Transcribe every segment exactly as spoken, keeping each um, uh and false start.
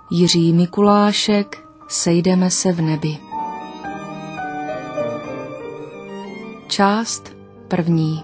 Jiří Mikulášek, Sejdeme se v nebi. Část první.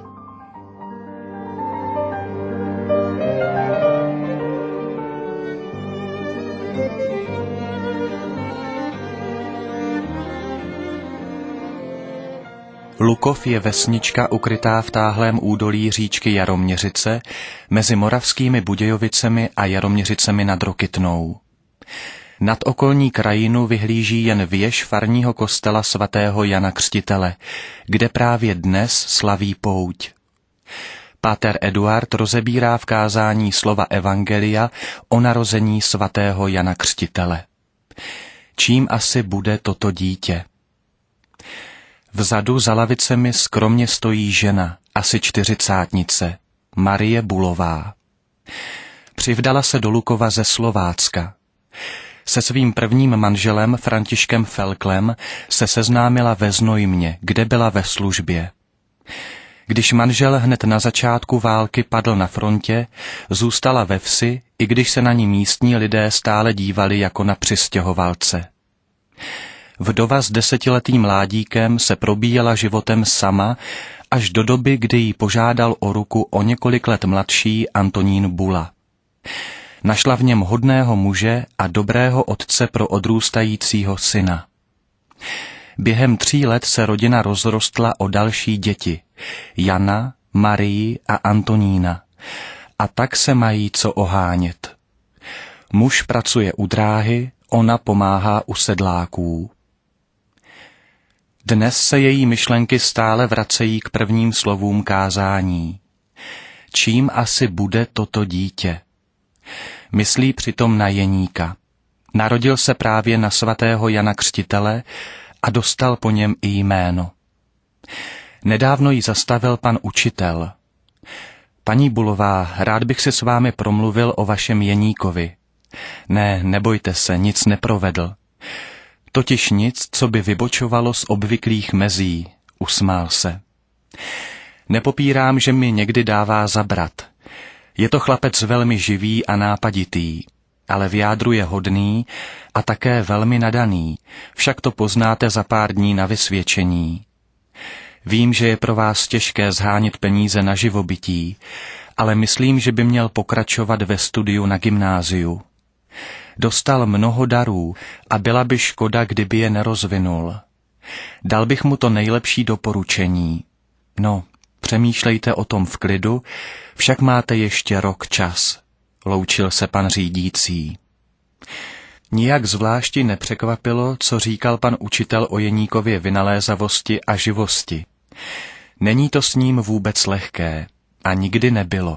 Lukov je vesnička ukrytá v táhlém údolí říčky Jaroměřice mezi moravskými Budějovicemi a Jaroměřicemi nad Rokytnou. Nad okolní krajinu vyhlíží jen věž farního kostela svatého Jana Křtitele, kde právě dnes slaví pouť. Páter Eduard rozebírá v kázání slova evangelia o narození svatého Jana Křtitele. Čím asi bude toto dítě? Vzadu za lavicemi skromně stojí žena, asi čtyřicátnice, Marie Bulová. Přivdala se do Lukova ze Slovácka. Se svým prvním manželem Františkem Felklem se seznámila ve Znojmě, kde byla ve službě. Když manžel hned na začátku války padl na frontě, zůstala ve vsi, i když se na ní místní lidé stále dívali jako na přistěhovalce. Vdova s desetiletým mládíkem se probíjela životem sama až do doby, kdy jí požádal o ruku o několik let mladší Antonín Bula. Našla v něm hodného muže a dobrého otce pro odrůstajícího syna. Během tří let se rodina rozrostla o další děti, Jana, Marii a Antonína, a tak se mají co ohánět. Muž pracuje u dráhy, ona pomáhá u sedláků. Dnes se její myšlenky stále vracejí k prvním slovům kázání. Čím asi bude toto dítě? Myslí přitom na Jeníka. Narodil se právě na svatého Jana Křtitele a dostal po něm i jméno. Nedávno ji zastavil pan učitel. Paní Bulová, rád bych si s vámi promluvil o vašem Jeníkovi. Ne, nebojte se, nic neprovedl. Totiž nic, co by vybočovalo z obvyklých mezí, usmál se. Nepopírám, že mi někdy dává zabrat. Je to chlapec velmi živý a nápaditý, ale v jádru je hodný a také velmi nadaný, však to poznáte za pár dní na vysvědčení. Vím, že je pro vás těžké zhánět peníze na živobytí, ale myslím, že by měl pokračovat ve studiu na gymnáziu. Dostal mnoho darů a byla by škoda, kdyby je nerozvinul. Dal bych mu to nejlepší doporučení. No, přemýšlejte o tom v klidu, však máte ještě rok čas, loučil se pan řídící. Nijak zvlášti nepřekvapilo, co říkal pan učitel o Jeníkově vynalézavosti a živosti. Není to s ním vůbec lehké a nikdy nebylo.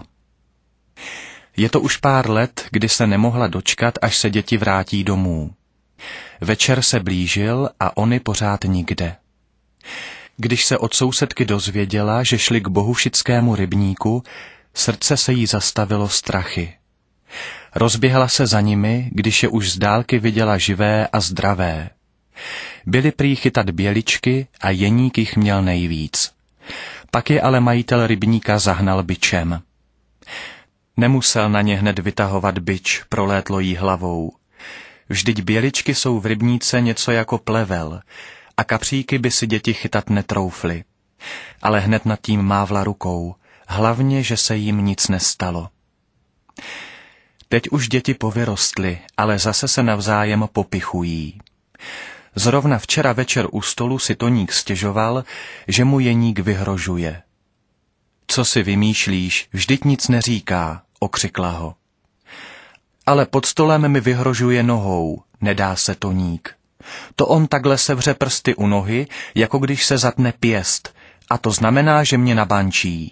Je to už pár let, kdy se nemohla dočkat, až se děti vrátí domů. Večer se blížil a ony pořád nikde. Když se od sousedky dozvěděla, že šli k bohušickému rybníku, srdce se jí zastavilo strachy. Rozběhla se za nimi, když je už z dálky viděla živé a zdravé. Byly prý chytat běličky a Jeník jich měl nejvíc. Pak je ale majitel rybníka zahnal bičem. Nemusel na ně hned vytahovat bič, prolétlo jí hlavou. Vždyť běličky jsou v rybníce něco jako plevel a kapříky by si děti chytat netroufly. Ale hned nad tím mávla rukou, hlavně, že se jim nic nestalo. Teď už děti povyrostly, ale zase se navzájem popichují. Zrovna včera večer u stolu si Toník stěžoval, že mu Jeník vyhrožuje. Co si vymýšlíš, vždyť nic neříká, okřikla ho. Ale pod stolem mi vyhrožuje nohou, nedá se Toník. To on takhle sevře prsty u nohy, jako když se zatne pěst, a to znamená, že mě nabančí.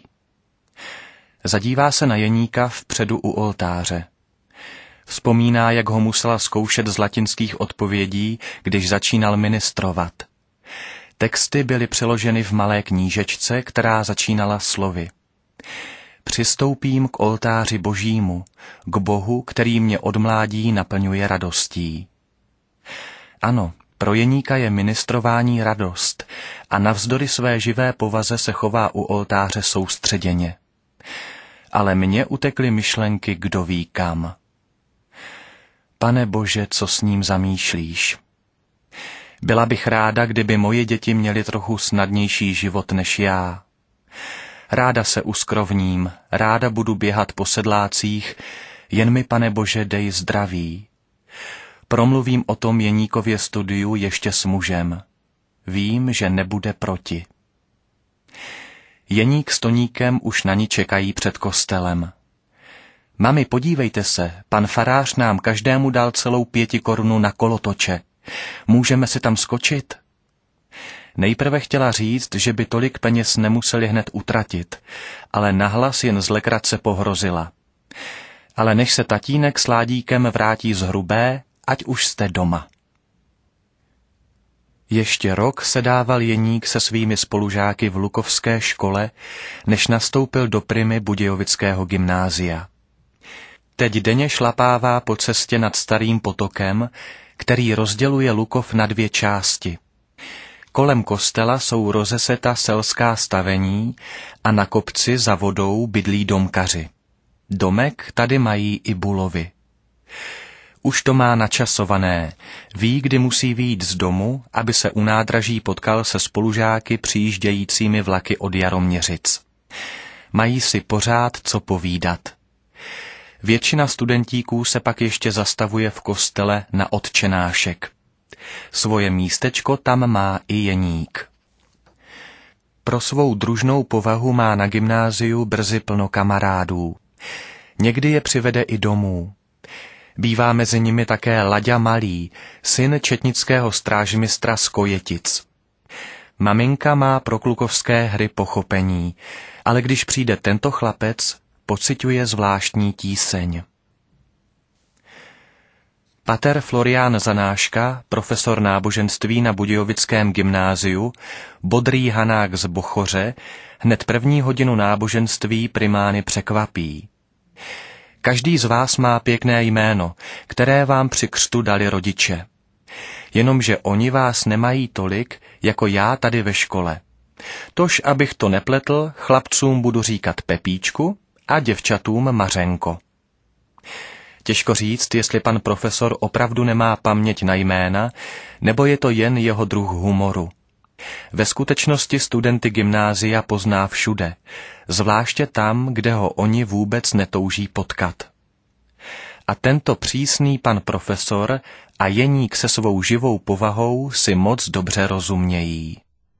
Zadívá se na Jeníka vpředu u oltáře. Vzpomíná, jak ho musela zkoušet z latinských odpovědí, když začínal ministrovat. Texty byly přeloženy v malé knížečce, která začínala slovy. Přistoupím k oltáři Božímu, k Bohu, který mě od mládí naplňuje radostí. Ano, pro Jeníka je ministrování radost a navzdory své živé povaze se chová u oltáře soustředěně. Ale mně utekly myšlenky kdo ví kam. Pane Bože, co s ním zamýšlíš? Byla bych ráda, kdyby moje děti měly trochu snadnější život než já. Ráda se uskrovním, ráda budu běhat po sedlácích, jen mi, Pane Bože, dej zdraví. Promluvím o tom Jeníkově studiu ještě s mužem. Vím, že nebude proti. Jeník s Toníkem už na ní čekají před kostelem. Mami, podívejte se, pan farář nám každému dal celou pěti korunu na kolotoče. Můžeme si tam skočit? Nejprve chtěla říct, že by tolik peněz nemuseli hned utratit, ale nahlas jen zlekratce pohrozila. Ale než se tatínek s Ládíkem vrátí z Hrubé, ať už jste doma. Ještě rok sedával Jeník se svými spolužáky v Lukovské škole, než nastoupil do Primy Budějovického gymnázia. Teď denně šlapává po cestě nad Starým potokem, který rozděluje Lukov na dvě části. Kolem kostela jsou rozeseta selská stavení a na kopci za vodou bydlí domkaři. Domek tady mají i bulovy. Už to má načasované, ví, kdy musí vyjít z domu, aby se u nádraží potkal se spolužáky přijíždějícími vlaky od Jaroměřic. Mají si pořád co povídat. Většina studentíků se pak ještě zastavuje v kostele na odčenášek. Svoje místečko tam má i Jeník. Pro svou družnou povahu má na gymnáziu brzy plno kamarádů. Někdy je přivede i domů. Bývá mezi nimi také Laďa Malý, syn četnického strážmistra z Kojetic. Maminka má pro klukovské hry pochopení, ale když přijde tento chlapec, pociťuje zvláštní tíseň. Pater Florián Zanáška, profesor náboženství na Budějovickém gymnáziu, bodrý Hanák z Bochoře, hned první hodinu náboženství primány překvapí. Každý z vás má pěkné jméno, které vám při křtu dali rodiče. Jenomže oni vás nemají tolik, jako já tady ve škole. Tož, abych to nepletl, chlapcům budu říkat Pepíčku a děvčatům Mařenko. Těžko říct, jestli pan profesor opravdu nemá paměť na jména, nebo je to jen jeho druh humoru. Ve skutečnosti studenty gymnázia pozná všude, zvláště tam, kde ho oni vůbec netouží potkat. A tento přísný pan profesor a Jeník se svou živou povahou si moc dobře rozumějí.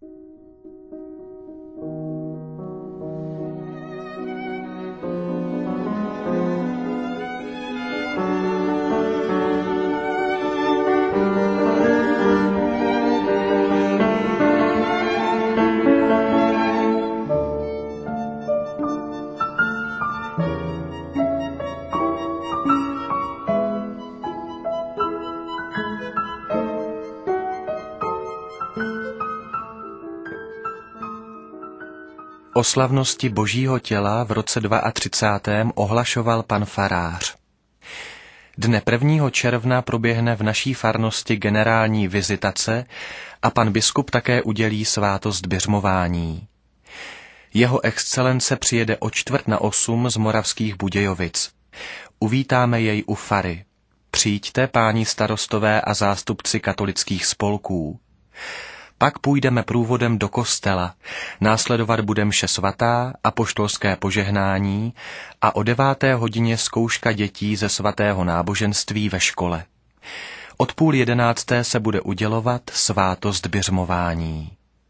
O slavnosti Božího těla v roce třicátém druhém ohlašoval pan farář. Dne prvního června proběhne v naší farnosti generální vizitace a pan biskup také udělí svátost biřmování. Jeho excelence přijede o čtvrt na osm z Moravských Budějovic. Uvítáme jej u fary. Přijďte, páni starostové a zástupci katolických spolků. Pak půjdeme průvodem do kostela, následovat bude mše svatá, apoštolské požehnání a o deváté hodině zkouška dětí ze svatého náboženství ve škole. Od půl jedenácté se bude udělovat svátost biřmování.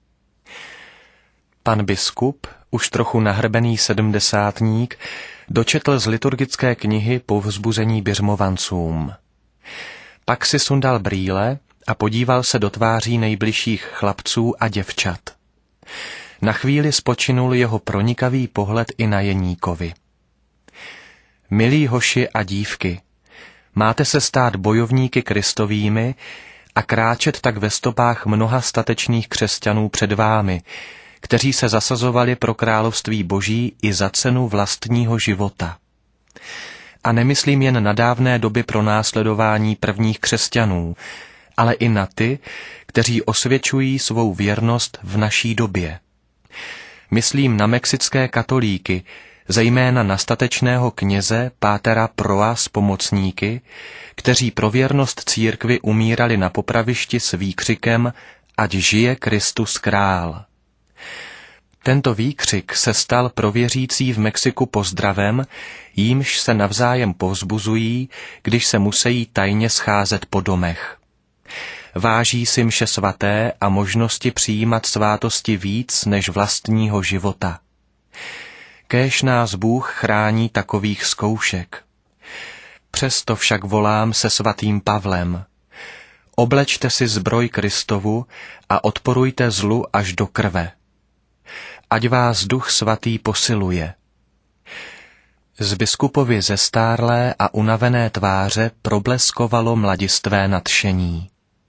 Pan biskup, už trochu nahrbený sedmdesátník, dočetl z liturgické knihy Povzbuzení biřmovancům. Pak si sundal brýle a podíval se do tváří nejbližších chlapců a děvčat. Na chvíli spočinul jeho pronikavý pohled i na Jeníkovi. Milí hoši a dívky, máte se stát bojovníky kristovými a kráčet tak ve stopách mnoha statečných křesťanů před vámi, kteří se zasazovali pro království Boží i za cenu vlastního života. A nemyslím jen na dávné doby pronásledování prvních křesťanů, ale i na ty, kteří osvědčují svou věrnost v naší době. Myslím na mexické katolíky, zejména na statečného kněze pátera Proa s pomocníky, kteří pro věrnost církvi umírali na popravišti s výkřikem Ať žije Kristus král. Tento výkřik se stal pro věřící v Mexiku pozdravem, jímž se navzájem povzbuzují, když se musejí tajně scházet po domech. Váží si mše svaté a možnosti přijímat svátosti víc než vlastního života. Kéž nás Bůh chrání takových zkoušek. Přesto však volám se svatým Pavlem. Oblečte si zbroj Kristovu a odporujte zlu až do krve. Ať vás Duch Svatý posiluje. Z biskupovi zestárlé a unavené tváře probleskovalo mladistvé nadšení.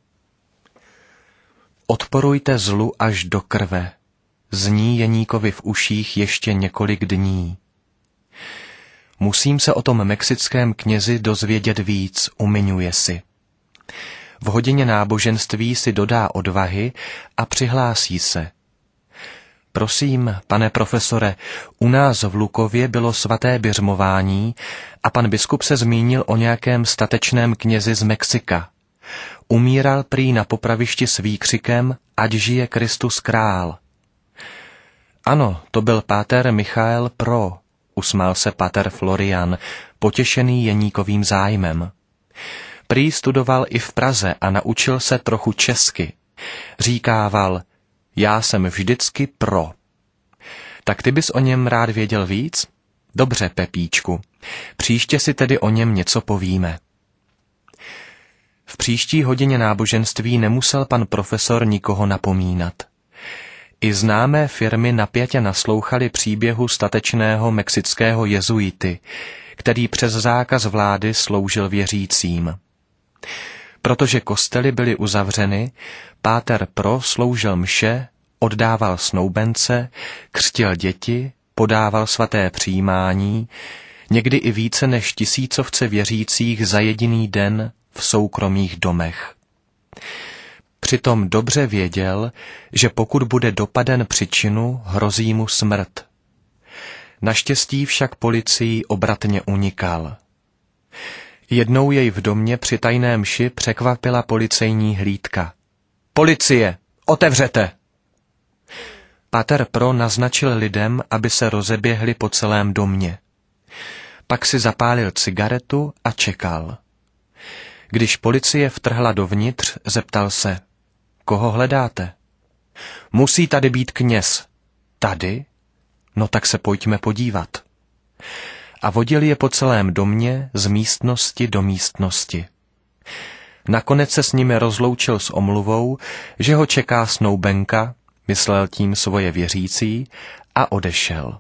Odporujte zlu až do krve, zní Jeníkovi v uších ještě několik dní. Musím se o tom mexickém knězi dozvědět víc, umiňuje si. V hodině náboženství si dodá odvahy a přihlásí se. Prosím, pane profesore, u nás v Lukově bylo svaté biřmování a pan biskup se zmínil o nějakém statečném knězi z Mexika. Umíral prý na popravišti s výkřikem Ať žije Kristus král. Ano, to byl páter Michael Pro, usmál se páter Florian, potěšený Jeníkovým zájmem. Prý studoval i v Praze a naučil se trochu česky. Říkával, já jsem vždycky pro. Tak ty bys o něm rád věděl víc? Dobře, Pepíčku, příště si tedy o něm něco povíme. V příští hodině náboženství nemusel pan profesor nikoho napomínat. I známé firmy napjatě naslouchali příběhu statečného mexického jezuity, který přes zákaz vlády sloužil věřícím. Protože kostely byly uzavřeny, páter Pro sloužil mše, oddával snoubence, křtil děti, podával svaté přijímání, někdy i více než tisícovce věřících za jediný den v soukromých domech. Přitom dobře věděl, že pokud bude dopaden při činu, hrozí mu smrt. Naštěstí však policii obratně unikal. Jednou jej v domě při tajné mši překvapila policejní hlídka. Policie, otevřete! Páter Pro naznačil lidem, aby se rozeběhli po celém domě. Pak si zapálil cigaretu a čekal. Když policie vtrhla dovnitř, zeptal se, koho hledáte? Musí tady být kněz. Tady? No tak se pojďme podívat. A vodil je po celém domě z místnosti do místnosti. Nakonec se s nimi rozloučil s omluvou, že ho čeká snoubenka, myslel tím svoje věřící, a odešel.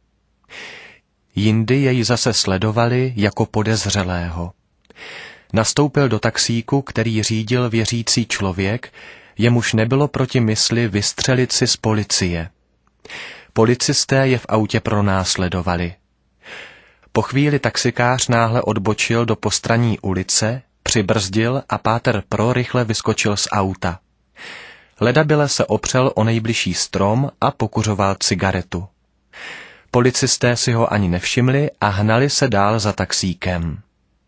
Jindy jej zase sledovali jako podezřelého. Nastoupil do taxíku, který řídil věřící člověk, jemuž nebylo proti mysli vystřelit si z policie. Policisté je v autě pronásledovali. Po chvíli taxikář náhle odbočil do postranní ulice, přibrzdil a páter Pro rychle vyskočil z auta. Ledabyle se opřel o nejbližší strom a pokuřoval cigaretu. Policisté si ho ani nevšimli a hnali se dál za taxíkem.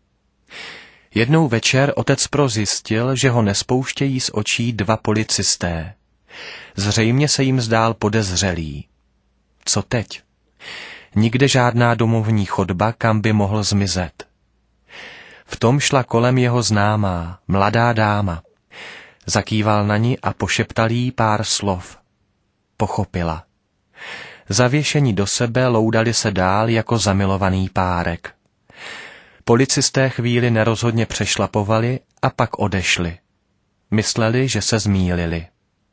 Jednou večer otec Pro zjistil, že ho nespouštějí z očí dva policisté. Zřejmě se jim zdál podezřelý. Co teď? Nikde žádná domovní chodba, kam by mohl zmizet. V tom šla kolem jeho známá, mladá dáma. Zakýval na ní a pošeptal jí pár slov. Pochopila. Zavěšení do sebe loudali se dál jako zamilovaný párek. Policisté chvíli nerozhodně přešlapovali a pak odešli. Mysleli, že se zmýlili.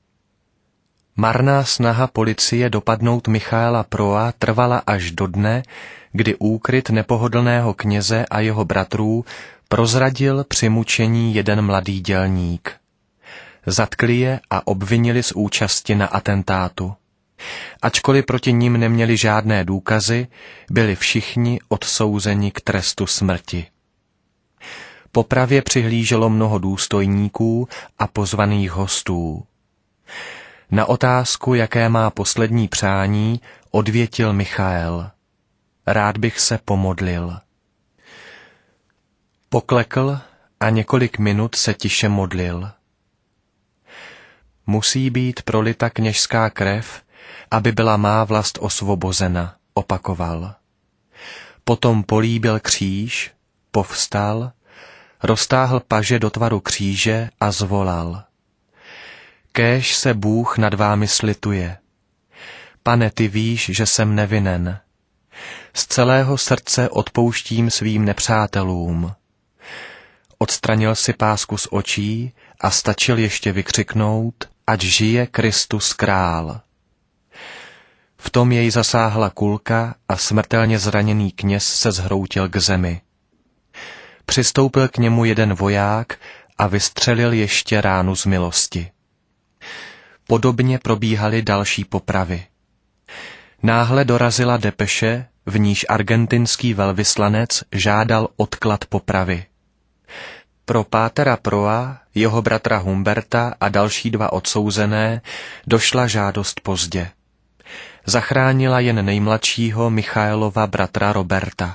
Marná snaha policie dopadnout Michaela Proa trvala až do dne, kdy úkryt nepohodlného kněze a jeho bratrů prozradil při mučení jeden mladý dělník. Zatkli je a obvinili z účasti na atentátu. Ačkoliv proti nim neměli žádné důkazy, byli všichni odsouzeni k trestu smrti. Popravě přihlíželo mnoho důstojníků a pozvaných hostů. Na otázku, jaké má poslední přání, odvětil Michael. rád bych se pomodlil. Poklekl a několik minut se tiše modlil. Musí být prolita kněžská krev, aby byla má vlast osvobozena, opakoval. Potom políbil kříž, povstal, roztáhl paže do tvaru kříže a zvolal. Kéž se Bůh nad vámi slituje. Pane, ty víš, že jsem nevinen. Z celého srdce odpouštím svým nepřátelům. Odstranil si pásku z očí a stačil ještě vykřiknout, ať žije Kristus král. V tom jej zasáhla kulka a smrtelně zraněný kněz se zhroutil k zemi. Přistoupil k němu jeden voják a vystřelil ještě ránu z milosti. Podobně probíhaly další popravy. Náhle dorazila depeše, v níž argentinský velvyslanec žádal odklad popravy. Pro pátera Proa, jeho bratra Humberta a další dva odsouzené došla žádost pozdě. Zachránila jen nejmladšího Michaelova bratra Roberta.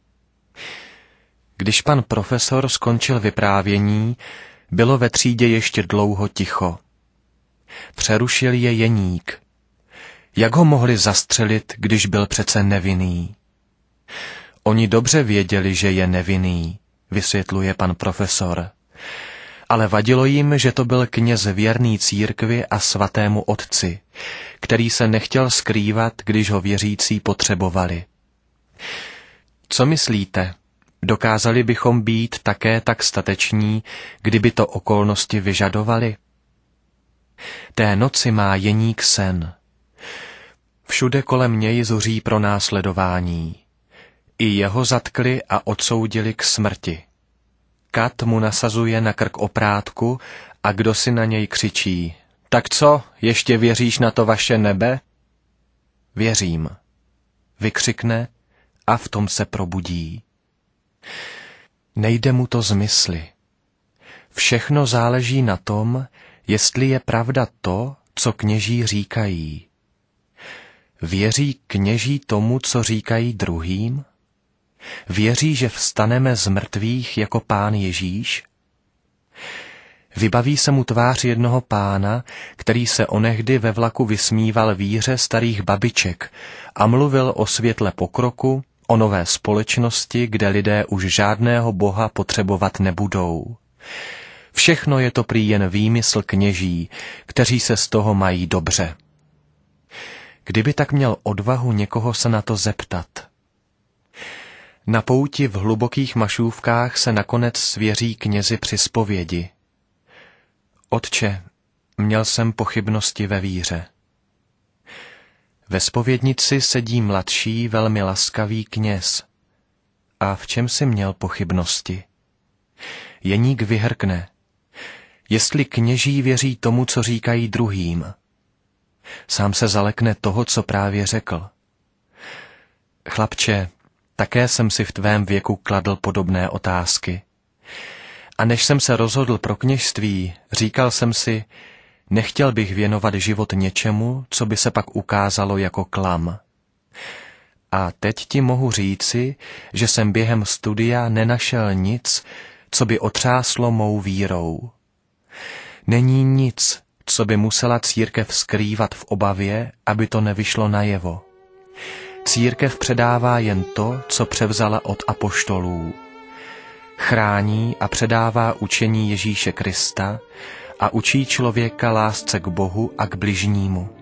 Když pan profesor skončil vyprávění, bylo ve třídě ještě dlouho ticho. Přerušil je Jeník. Jak ho mohli zastřelit, když byl přece nevinný? Oni dobře věděli, že je nevinný, vysvětluje pan profesor. Ale vadilo jim, že to byl kněz věrný církvi a svatému otci, který se nechtěl skrývat, když ho věřící potřebovali. Co myslíte? Dokázali bychom být také tak stateční, kdyby to okolnosti vyžadovaly? Té noci má Jeník sen. Všude kolem něj zuří pronásledování. I jeho zatkli a odsoudili k smrti. Kat mu nasazuje na krk oprátku a kdo si na něj křičí. Tak co, ještě věříš na to vaše nebe? Věřím. Vykřikne a v tom se probudí. Nejde mu to z mysli. Všechno záleží na tom, jestli je pravda to, co kněží říkají. Věří kněží tomu, co říkají druhým? Věří, že vstaneme z mrtvých jako pán Ježíš? Vybaví se mu tvář jednoho pána, který se onehdy ve vlaku vysmíval víře starých babiček a mluvil o světle pokroku, o nové společnosti, kde lidé už žádného boha potřebovat nebudou. Všechno je to prý jen výmysl kněží, kteří se z toho mají dobře. Kdyby tak měl odvahu někoho se na to zeptat. Na pouti v hlubokých mašůvkách se nakonec svěří knězi při zpovědi. Otče, měl jsem pochybnosti ve víře. Ve zpovědnici sedí mladší, velmi laskavý kněz. A v čem si měl pochybnosti? Jeník vyhrkne. Jestli kněží věří tomu, co říkají druhým. Sám se zalekne toho, co právě řekl. Chlapče, také jsem si v tvém věku kladl podobné otázky. A než jsem se rozhodl pro kněžství, říkal jsem si, nechtěl bych věnovat život něčemu, co by se pak ukázalo jako klam. A teď ti mohu říci, že jsem během studia nenašel nic, co by otřáslo mou vírou. Není nic, co by musela církev skrývat v obavě, aby to nevyšlo najevo. Církev předává jen to, co převzala od apoštolů. Chrání a předává učení Ježíše Krista a učí člověka lásce k Bohu a k bližnímu.